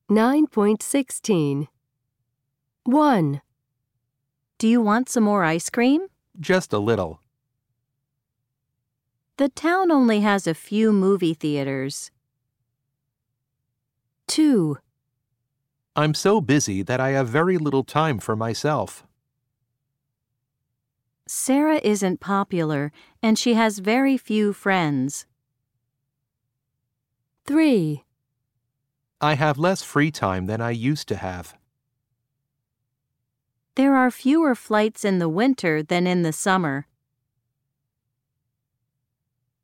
9.16. 1, Do you want some more ice cream? Just a little. The town only has a few movie theaters. 2, I'm so busy that I have very little time for myself. Sarah isn't popular, and she has very few friends. 3, I have less free time than I used to have. There are fewer flights in the winter than in the summer.